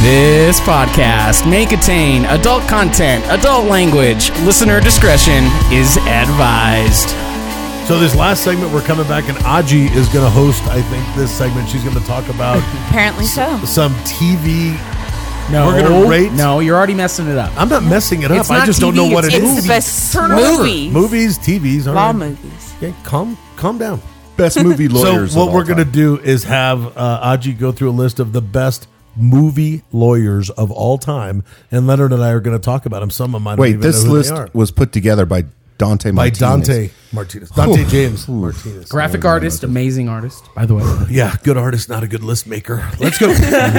This podcast may contain adult content, adult language. Listener discretion is advised. So this last segment, we're coming back, and Aji is going to host, I think, this segment. She's going to talk about Apparently so. some TV. No, We're going to rate. No, you're already messing it up. I'm not messing it up. It's I not just don't TV, know what it It's is. the best Turn it over. movies. Movies, TVs. All Law right. movies. Okay, calm down. Best movie lawyers. So what we're going to do is have Aji go through a list of the best movie lawyers of all time, and Leonard and I are going to talk about them. Some of them I don't even this know who list they are. was put together by Dante By Martinez. Dante Martinez. Dante James Martinez. Graphic artist, amazing artist, by the way. Yeah, good artist, not a good list maker. Let's go.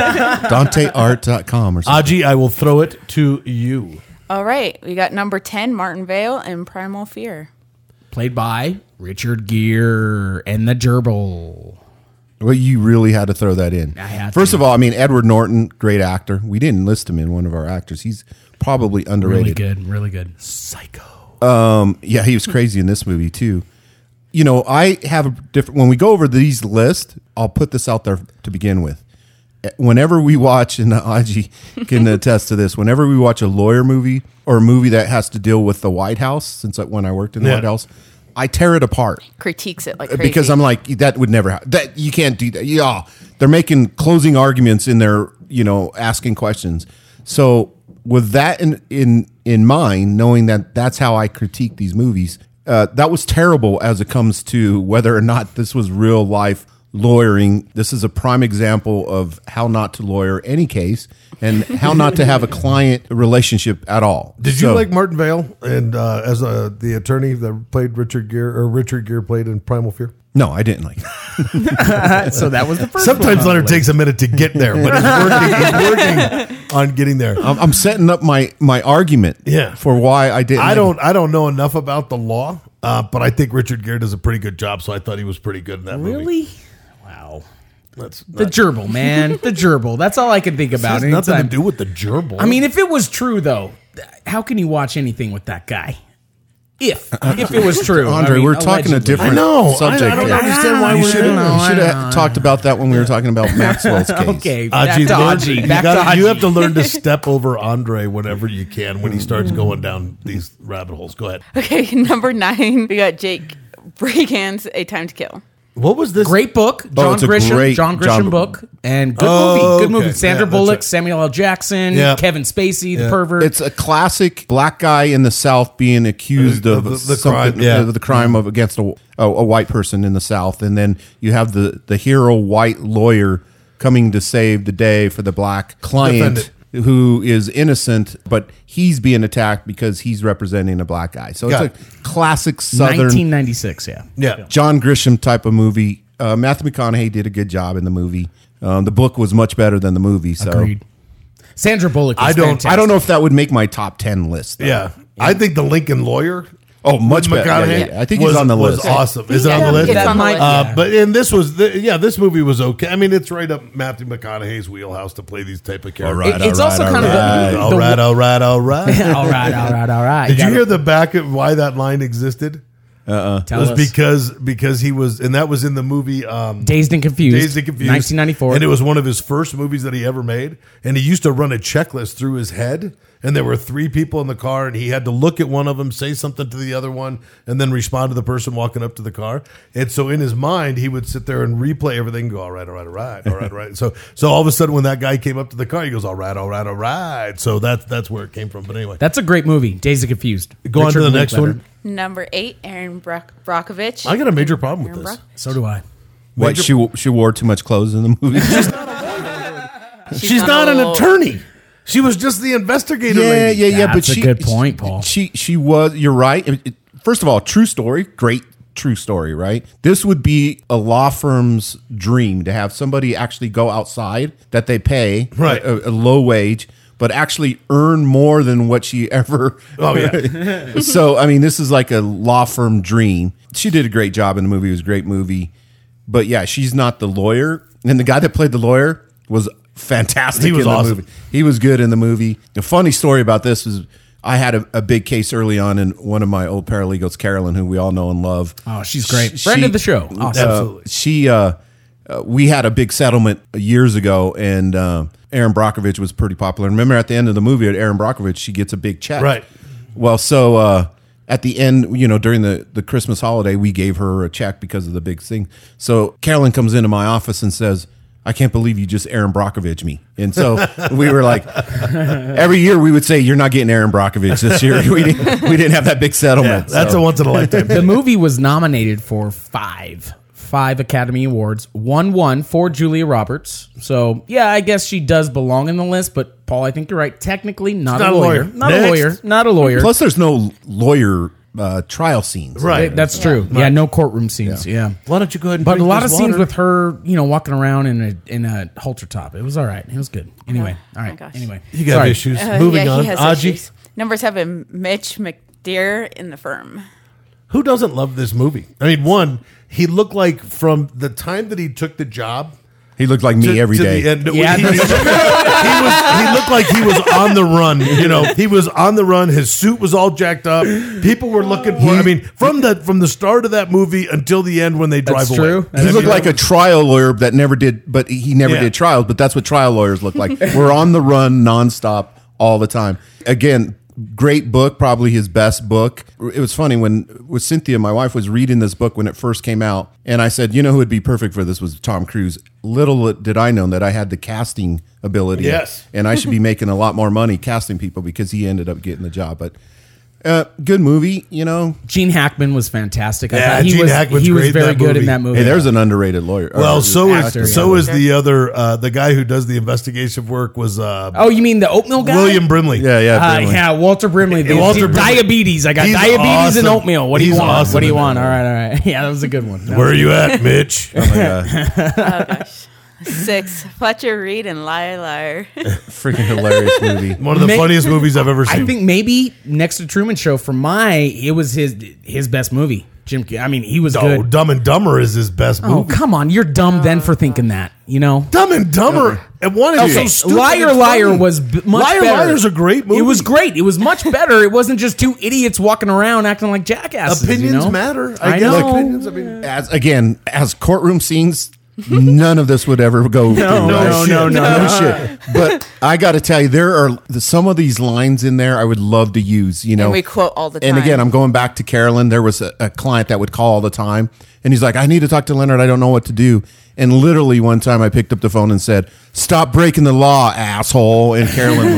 DanteArt.com or something. Aji, I will throw it to you. All right. We got number 10, Martin Vale in Primal Fear. Played by Richard Gere and the Gerbil. Well, you really had to throw that in. I had First to. of all, I mean, Edward Norton, great actor. We didn't list him in one of our actors. He's probably underrated. Really good. Psycho. Yeah, he was crazy in this movie too. You know, I have a different. When we go over these lists, I'll put this out there to begin with. Whenever we watch, and Aji can attest to this, whenever we watch a lawyer movie or a movie that has to deal with the White House, since when I worked in the Yeah. White House, I tear it apart. Critiques it like crazy. Because I'm like, that would never happen. That you can't do that. Yeah, they're making closing arguments in their, asking questions. So with that in mind, knowing that that's how I critique these movies, that was terrible as it comes to whether or not this was real life lawyering. This is a prime example of how not to lawyer any case and how not to have a client relationship at all. Did you like Martin Vale and as the attorney that played Richard Gere played in Primal Fear? No, I didn't like it. So that was the first Sometimes one. Leonard takes a minute to get there, but he's working on getting there. I'm setting up my argument Yeah. for why I didn't. I don't know enough about the law, but I think Richard Gere does a pretty good job, so I thought he was pretty good in that movie. Really? Wow. That's The gerbil, man. The gerbil. That's all I can think about. has nothing to anytime. do with the gerbil. I mean, if it was true, though, how can you watch anything with that guy? If it was true. Andre, I mean, we're talking a allegedly. different I know. subject I don't here. understand why You we're should doing this. have talked about that when we were talking about Maxwell's case. Okay, back Aji, to Aji. Back to Aji. you have to learn to step over Andre whenever you can when he starts going down these rabbit holes. Go ahead. Okay, number 9, we got Jake Brigance, A Time to Kill. What was this? Great book, it's a great John Grisham John- book, and good Oh, movie. Good okay. movie. Sandra Yeah, that's Bullock, right. Samuel L. Jackson, Yeah. Kevin Spacey, the Yeah. pervert. It's a classic black guy in the South being accused of the something- crime, yeah. the crime of against a white person in the South, and then you have the hero white lawyer coming to save the day for the black client Defendant. who is innocent, but he's being attacked because he's representing a black guy. So Got it's a classic Southern 1996. Yeah. Yeah. John Grisham type of movie. Matthew McConaughey did a good job in the movie. The book was much better than the movie. So Agreed. Sandra Bullock. Is I don't fantastic. know if that would make my top 10 list. though. Yeah. I think the Lincoln Lawyer. Oh, much with better. McConaughey Yeah, yeah. I think he's on the was list. awesome. Is it on the list? It's on the list. But and this was this movie was okay. I mean, it's right up Matthew McConaughey's wheelhouse to play these type of characters. It's also kind of the All right. all right. All right. Did you hear the back of why that line existed? Tell It was us. because he was, and that was in the movie Dazed and Confused. 1994. and it was one of his first movies that he ever made. And he used to run a checklist through his head, and there were 3 people in the car, and he had to look at one of them, say something to the other one, and then respond to the person walking up to the car. And so in his mind, he would sit there and replay everything, and go, all right. So all of a sudden, when that guy came up to the car, he goes, all right. So that's where it came from. But anyway, That's a great movie. Dazed and Confused. go on to Richard the next Linklater. one. Number 8, Aaron Brockovich. I got a major problem with Aaron this. Brock- So do I. What, she wore too much clothes in the movie? She's not an attorney. She was just the investigator lady. yeah. But That's a good point, Paul. She was. You're right. First of all, true story. Great true story. Right. This would be a law firm's dream to have somebody actually go outside that they pay Right. a low wage, but actually earn more than what she ever. Oh, yeah. So I mean, this is like a law firm dream. She did a great job in the movie. It was a great movie. But yeah, she's not the lawyer, and the guy that played the lawyer was fantastic. He was in the awesome. movie. He was good in the movie. The funny story about this is I had a big case early on in one of my old paralegals, Carolyn, who we all know and love. Oh, she's great. Friend of the show. Awesome. Absolutely. She we had a big settlement years ago, and Aaron Brockovich was pretty popular. Remember at the end of the movie, at Aaron Brockovich, she gets a big check. Right. Well, so at the end, during the Christmas holiday, we gave her a check because of the big thing. So Carolyn comes into my office and says, I can't believe you just Aaron Brockovich me. And so we were like, every year we would say, you're not getting Aaron Brockovich this year. We didn't have that big settlement. That's a once in a lifetime. The movie was nominated for five Academy Awards, won for Julia Roberts. So, yeah, I guess she does belong in the list. But, Paul, I think you're right. Technically, not a lawyer. Not a lawyer. Plus, there's no lawyer trial scenes. Right. That's true. Yeah, no courtroom scenes. Yeah. Why don't you go ahead and But a drink lot this of scenes water? with her, walking around in a halter top. It was all right. It was good. Anyway, all right. gosh. Anyway, You got Sorry. issues. Moving on. He has Aji, issues. Number 7, Mitch McDear in The Firm. who doesn't love this movie? I mean, one, he looked like from the time that he took the job He looked like me every to day. the end, Yeah, he looked like he was on the run. He was on the run. His suit was all jacked up. People were looking for. I mean, from the start of that movie until the end when they drive That's away. true. He looked like a trial lawyer that never did, but he never Yeah. did trials. But that's what trial lawyers look like. We're on the run nonstop all the time. Again, great book, probably his best book. It was funny with Cynthia, my wife was reading this book when it first came out, and I said, who would be perfect for this was Tom Cruise. Little did I know that I had the casting ability. Yes. And I should be making a lot more money casting people because he ended up getting the job. But good movie, Gene Hackman was fantastic. I Yeah, thought Gene Hackman's he was great in very that good movie. in that movie. Hey, there's an underrated lawyer. Well, so actor, is yeah. the other the guy who does the investigation work was Oh, you mean the oatmeal guy? William Brimley. yeah, Brimley. Yeah, Walter Brimley. The, Walter Brimley. diabetes. I got He's diabetes and awesome. oatmeal. What do you He's want? awesome What do you in want? that All right. Yeah, that was a good one. Where are you at, Mitch? Oh my God. Oh, gosh. 6, Fletcher Reed and Liar Liar. Freaking hilarious movie. One of the funniest movies I've ever seen. I think maybe next to Truman Show it was his best movie. Jim, I mean, he was good. Dumb and Dumber is his best Oh, movie. come on. You're dumb then for thinking that, Dumb and Dumber. And one is so stupid. Liar it's Liar funny. was much Liar better. Liar's a great movie. It was great. It was much better. It wasn't just two idiots walking around acting like jackasses. Opinions matter. I guess know. opinions. I mean, As courtroom scenes, none of this would ever go. No shit. But I got to tell you, there are some of these lines in there I would love to use. And we quote all the time. And again, I'm going back to Carolyn. There was a client that would call all the time, and he's like, "I need to talk to Leonard. I don't know what to do." And literally one time, I picked up the phone and said, "Stop breaking the law, asshole." And Carolyn,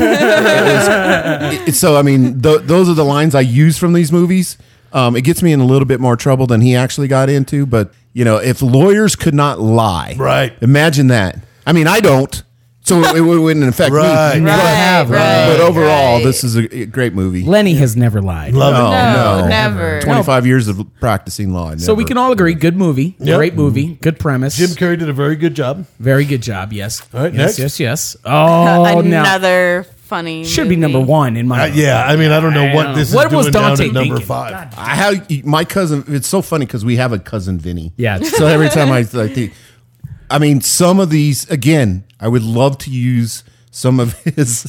so I mean, those are the lines I use from these movies. It gets me in a little bit more trouble than he actually got into, but if lawyers could not lie, Right. Imagine that. I mean, I don't, so it wouldn't affect Right. me. Right, But overall, right. this is a great movie. Lenny has never lied. love it. No, never. 25 years of practicing law. So we can all agree, good movie, Yep. great movie, good premise. Jim Carrey did a very good job. Very good job, yes. All right, yes, next. yes. Oh, now Another funny should be movie. number 1 in my Yeah, I mean, I don't know I what don't this know. is What doing was Dante down at number thinking? 5. I have my cousin. It's so funny because we have a cousin Vinny. Yeah. So every time I think, I mean, some of these again, I would love to use some of his,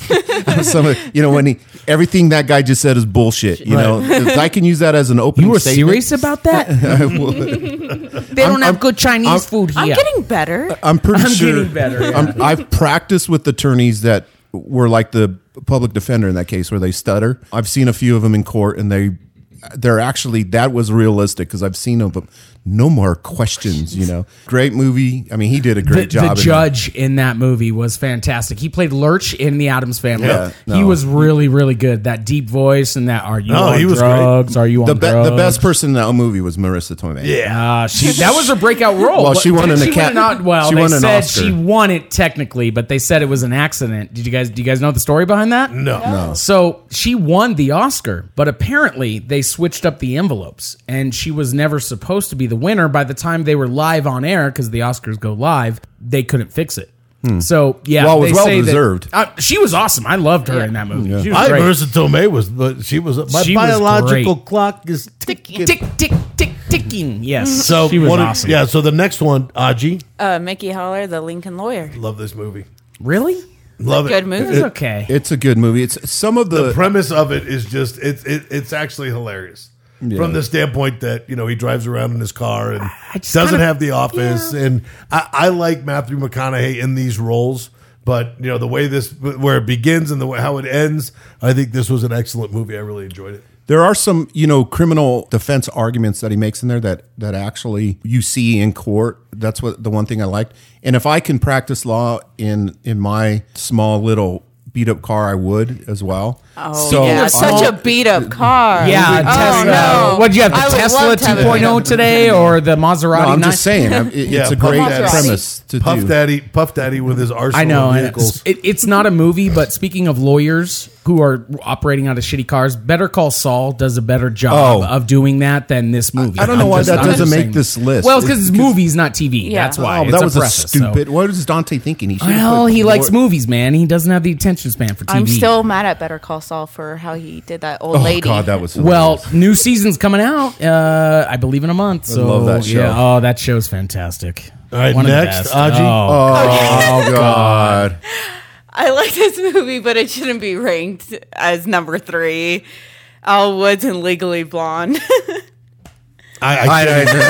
when everything that guy just said is bullshit. If I can use that as an opening. You were statement, serious about that? I would. They don't have good Chinese food here. I'm getting better. I'm pretty I'm sure. getting better, yeah. I've practiced with attorneys that were like the public defender in that case where they stutter. I've seen a few of them in court, and they're actually, that was realistic because I've seen them. No more questions, Great movie. I mean, he did a great job. The judge in that movie was fantastic. He played Lurch in The Addams Family. Yeah, He was really, really good. That deep voice and that, are you No, on he was drugs? Are you on The drugs? best person in that movie was Marissa Tomei. Yeah. That was her breakout role. Well, she won an She Acad- Well, she they won an said Oscar. she won it technically, but they said it was an accident. Do you guys know the story behind that? No. So she won the Oscar, but apparently they switched up the envelopes, and she was never supposed to be the winner. By the time they were live on air, because the Oscars go live, they couldn't fix it. So yeah, Well, it was they well say that- deserved. she was awesome. I loved her in that movie. She was I great. Marissa Tomei was, but she was my She was biological great. clock is ticking. Tick tick tick ticking. Yes, So she was one of- awesome. Yeah. So the next one, Aji, Mickey Haller, the Lincoln Lawyer. love this movie. Really? Love Good it. movie. It's okay. It's a good movie. It's some of The the premise of it is just it's actually hilarious. From the standpoint that he drives around in his car and just doesn't kinda- have the office, and I like Matthew McConaughey in these roles But the way where it begins and how it ends, I think this was an excellent movie. I really enjoyed it. There are some, criminal defense arguments that he makes in there that actually you see in court. That's the one thing I liked. And if I can practice law in my small little beat up car, I would as well. Oh, so yeah, such a beat up car. Yeah, Tesla. No. What did you have? The Tesla 2.0 today, or the Maserati? No, I'm just saying, it's a great premise to do. Puff Daddy with his arsenal I know. of vehicles. It's not a movie, but speaking of lawyers who are operating out of shitty cars, Better Call Saul does a better job of doing that than this movie. I don't know why that doesn't make this list. Well, because it's movies, not TV. Yeah. That's why. That was stupid. What is Dante thinking? He likes movies, man. He doesn't have the attention span for TV. I'm still mad at Better Call Saul for how he did that old lady. Oh God, that was hilarious. Well, new season's coming out. I believe in a month. So love that show. Yeah, that show's fantastic. All right, One of the next, best. Aji. Oh God. I like this movie, but it shouldn't be ranked as number 3. Al Woods and Legally Blonde. I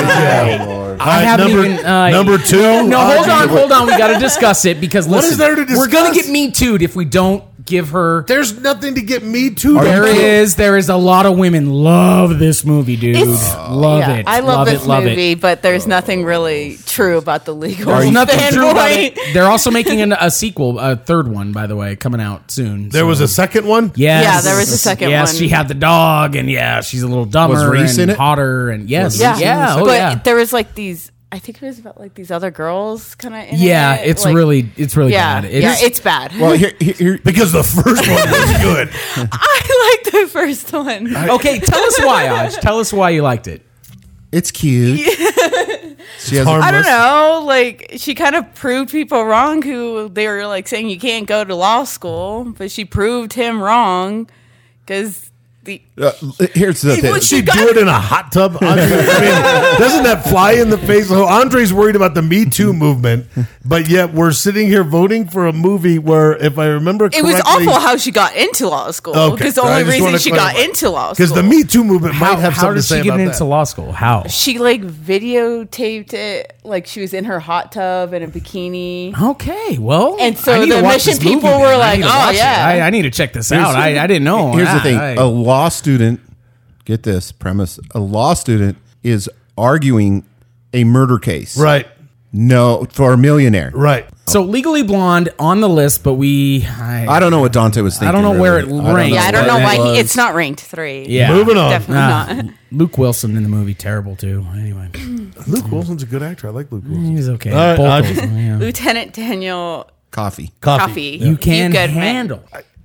haven't even number 2. No, hold on. We got to discuss it because What is there to we're gonna discuss? get Me Too'd if we don't give her. There's nothing to get me to. There is a lot of women love this movie, dude. Love it. I love this love movie, but there's nothing really true about the legal There's nothing true about standpoint. it. They're also making a sequel, a third one, by the way, coming out soon. There was a second one. Yes. Yeah, there was a second Yes, one. she had the dog, and she's a little dumber Was Reese and in it? hotter, and yes, Yeah, oh but yeah. there was like these. I think it was about like these other girls kind of. Yeah, it's really yeah, bad. It's bad. Well, here Because the first one was good. I like the first one. Okay, tell us why, Aj. Tell us why you liked it. it's cute. She has I don't know. Like she kind of proved people wrong who they were like saying you can't go to law school, but she proved him wrong because here's the thing. Would she do it in a hot tub? Andre? I mean, doesn't that fly in the face? So Andre's worried about the Me Too movement, but yet we're sitting here voting for a movie where, if I remember correctly, it was awful how she got into law school. Because the I only just reason wanna she got clarify. into law school because the Me Too movement might have How something did to say she get about into that. law school? How? she like videotaped it like she was in her hot tub in a bikini. Okay, well, And so I need to the watch this mission people movie, were then. I like, need to "Oh, watch it. yeah." I need to check this out. I didn't know. Here's the thing: I- a law student. Get this premise: a law student is arguing a murder case, Right, No, for a millionaire, right. So Legally Blonde on the list, but I don't know what Dante was thinking. I don't know where really. it ranks. Yeah, I don't know But why it it's not ranked 3. Yeah. Moving on. Definitely not. Luke Wilson in the movie, terrible too. Anyway, Luke Wilson's a good actor. I like Luke Wilson. he's okay. All right, Both Aj. of them, yeah. Lieutenant Daniel Coffee. Coffee. You can good, man. handle.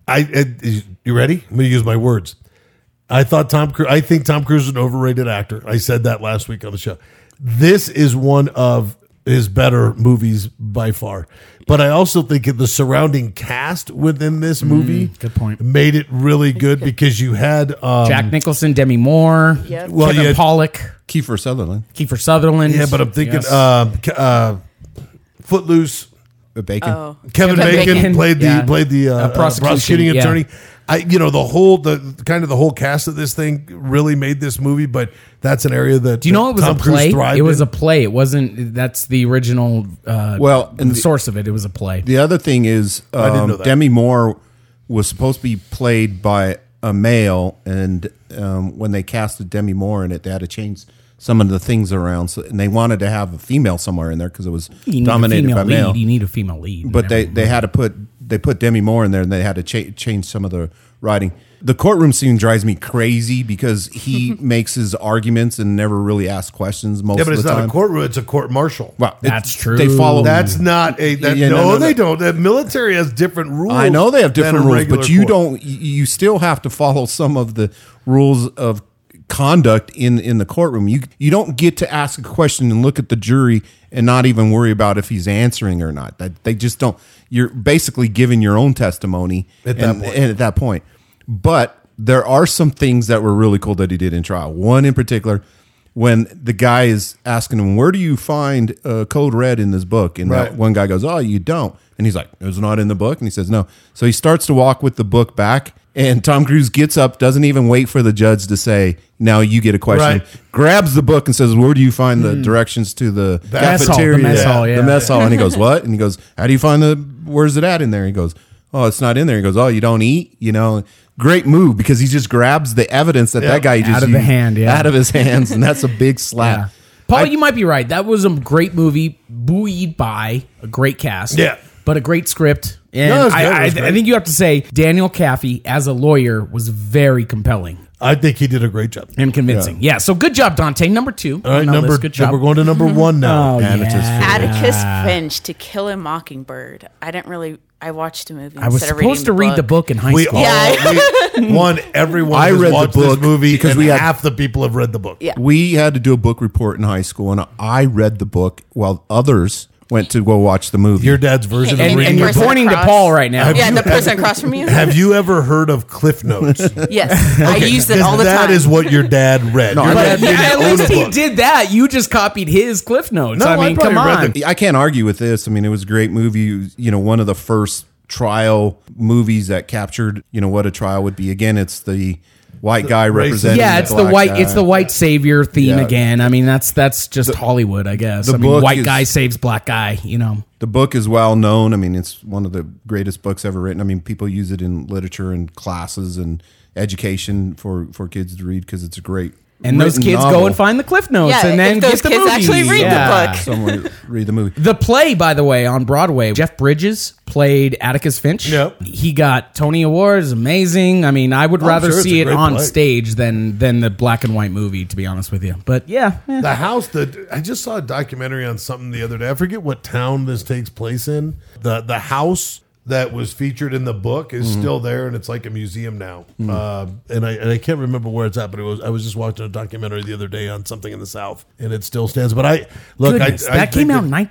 You ready? I'm going to use my words. I think Tom Cruise is an overrated actor. I said that last week on the show. This is one of his better movies by far. But I also think the surrounding cast within this movie good point. made it really good because you had Jack Nicholson, Demi Moore, Yep. Well, Kevin you had- Pollak, Kiefer Sutherland. Kiefer Sutherland. yeah, but I'm thinking Yes. Footloose. Bacon. Oh. Kevin Bacon played the prosecuting yeah. attorney. The whole cast of this thing really made this movie, but that's an area that Do you know it was Tom a Cruise play? thrived It was in. a play. It wasn't. That's the original. Well, and the source of it. It was a play. The other thing is, didn't know that. Demi Moore was supposed to be played by a male, and when they casted Demi Moore in it, they had to change some of the things around, and they wanted to have a female somewhere in there because it was You need dominated a female by male. lead. You need a female lead. But they had to put Demi Moore in there, and they had to change some of the writing. The courtroom scene drives me crazy because he makes his arguments and never really asks questions most Yeah, but of it's the not time. a courtroom; it's a court martial. Well, That's true. They follow. That's not a. Yeah, they don't. The military has different rules. I know they have than different a rules, regular but you court. don't. You still have to follow some of the rules of conduct in the courtroom. You don't get to ask a question and look at the jury and not even worry about if he's answering or not. That they just don't. You're basically giving your own testimony At that point. And at that point, but there are some things that were really cool that he did in trial. One in particular, when the guy is asking him, "Where do you find Code Red in this book?" And Right. that one guy goes, "Oh, you don't." And he's like, "It's not in the book." And he says, "No." So he starts to walk with the book back, And Tom Cruise gets up, doesn't even wait for the judge to say, now you get a question. Right. Grabs the book and says, where do you find the directions to the Mess hall, cafeteria? the mess hall, yeah. The mess hall. And he goes, what? And he goes, how do you find where's it at in there? He goes, oh, it's not in there. He goes, oh, you don't eat? Great move, because he just grabs the evidence that guy just out of the hand, out of his hands. And that's a big slap. Yeah. Paul, you might be right. That was a great movie, buoyed by a great cast. Yeah. But a great script. And No, it was good. It was I great. think you have to say Daniel Kaffee as a lawyer was very compelling I think he did a great job. and convincing. Yeah. So good job, Dante. Number 2. All right, Good job. we're going to number 1 now. Oh, Atticus yeah. Atticus Finch, To Kill a Mockingbird. I watched a movie. I was instead of reading supposed to read the book in high We school. all, everyone I has read the watched book this movie because and we had- half the people have read the book. Yeah. We had to do a book report in high school, and I read the book while others went to go watch the movie. Your dad's version And- of reading And you're person pointing to across. Paul right now. Yeah, the person across from you. Have you ever heard of Cliff Notes? Yes, I use it all the time. That is what your dad read. Your I dad read- didn't Yeah, at own least a he book. did that. You just copied his Cliff Notes. No, I I mean, probably come read on. the- I can't argue with this. I mean, it was a great movie. One of the first trial movies that captured, what a trial would be. Again, it's the white guy racism. representing. Yeah, it's the black white. guy. It's the white savior theme Yeah. again. I mean, that's just Hollywood, I guess. the I mean, book white is- guy saves black guy. The book is well known. I mean, it's one of the greatest books ever written. I mean, people use it in literature and classes and education for kids to read because it's a great. And those written kids novel. go and find the Cliff Notes, Yeah, and then if those get the kids movie. actually read the book. Someone read the movie. The play, by the way, on Broadway, Jeff Bridges played Atticus Finch. Yep. He got Tony Awards. Amazing. I mean, I would rather sure it's see a it great on play. stage than the black and white movie, to be honest with you. But yeah. The house that I just saw a documentary on something the other day. I forget what town this takes place in. The house that was featured in the book is still there, and it's like a museum now. And I can't remember where it's at, but I was just watching a documentary the other day on something in the South, and it still stands. But Goodness, I that came think out in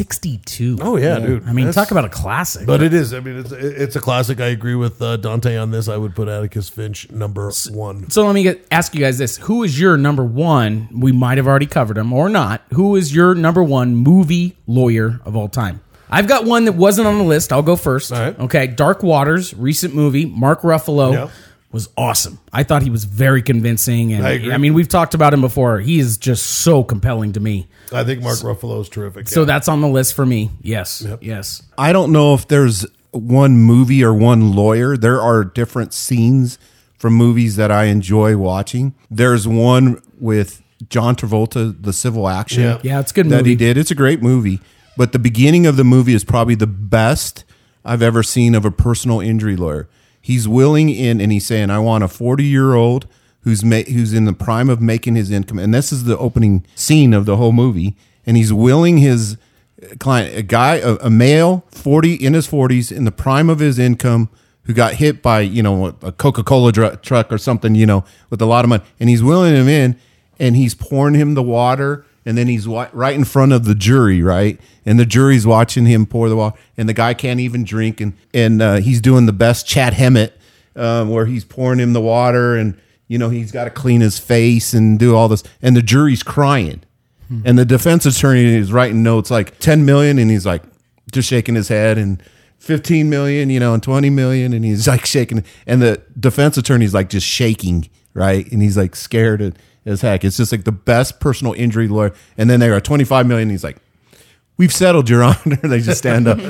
1962. Oh yeah, dude. I mean, That's- talk about a classic. But it is. I mean, it's a classic. I agree with Dante on this. I would put Atticus Finch number 1. So let me ask you guys this: who is your number 1? We might have already covered him or not. Who is your number 1 movie lawyer of all time? I've got one that wasn't on the list. I'll go first. All right. Okay, Dark Waters, recent movie. Mark Ruffalo Yeah. was awesome. I thought he was very convincing, and I agree. I mean, we've talked about him before. He is just so compelling to me. I think Mark Ruffalo is terrific. So yeah. that's on the list for me. Yes, yes. I don't know if there's one movie or one lawyer. There are different scenes from movies that I enjoy watching. There's one with John Travolta, The Civil Action. Yeah. Yeah, it's a good that he movie. did. It's a great movie. But the beginning of the movie is probably the best I've ever seen of a personal injury lawyer. He's willing in, and he's saying, I want a 40-year-old who's in the prime of making his income. And this is the opening scene of the whole movie. And he's willing his client, a male, 40 in his 40s, in the prime of his income, who got hit by, a Coca-Cola truck or something, with a lot of money. And he's willing him in, and he's pouring him the water. And then he's right in front of the jury, right? And the jury's watching him pour the water, and the guy can't even drink. And he's doing the best Chad Hemmett, where he's pouring him the water, and he's got to clean his face and do all this. And the jury's crying, and the defense attorney is writing notes like 10 million, and he's like just shaking his head, and 15 million, and 20 million, and he's like shaking, and the defense attorney's like just shaking, right? And he's like scared as heck. It's just like the best personal injury lawyer. And then they are 25 million. He's like, we've settled, Your Honor. They just stand up.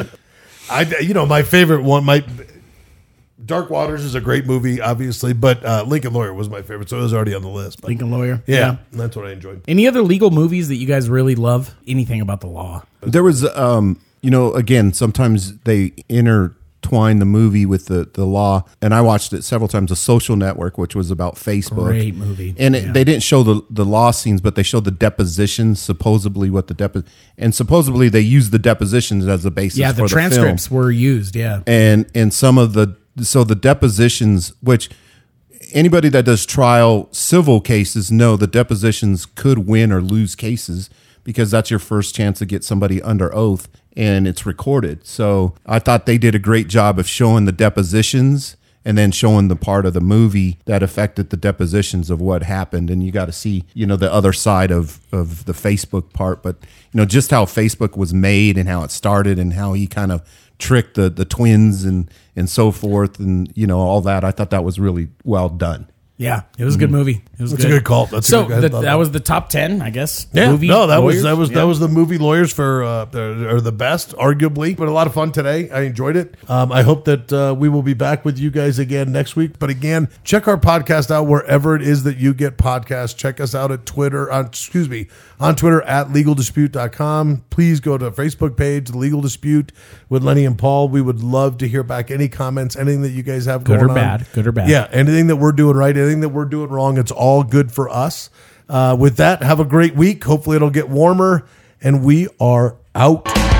My favorite one, Dark Waters is a great movie, obviously, but Lincoln Lawyer was my favorite, so it was already on the list. But Lincoln Lawyer. yeah, that's what I enjoyed. Any other legal movies that you guys really love? Anything about the law? There was, again, sometimes they intertwine the movie with the law. And I watched it several times. The Social Network, which was about Facebook. Great movie. And Yeah. they didn't show the law scenes, but they showed the depositions, supposedly and supposedly they used the depositions as the basis Yeah, for the transcripts film. were used. Yeah. And some of the depositions, which anybody that does trial civil cases know the depositions could win or lose cases because that's your first chance to get somebody under oath and it's recorded. So I thought they did a great job of showing the depositions and then showing the part of the movie that affected the depositions of what happened. And you got to see, the other side of the Facebook part, but just how Facebook was made and how it started and how he kind of trick the twins and so forth, and all that. I thought that was really well done. Yeah, it was a good movie. It was That's a good call. That's so a good, that was the top 10, I guess. Yeah, movie no, that lawyers. was the movie lawyers for are the best, arguably, but a lot of fun today. I enjoyed it. I hope that we will be back with you guys again next week. But again, check our podcast out wherever it is that you get podcasts. Check us out at Twitter. On Twitter at LegalDispute.com. Please go to our Facebook page, The Legal Dispute with Lenny and Paul. We would love to hear back any comments, anything that you guys have Good going or on. bad. Good or bad. Yeah, anything that we're doing right, anything that we're doing wrong, it's all good for us. With that, have a great week. Hopefully it'll get warmer, and we are out.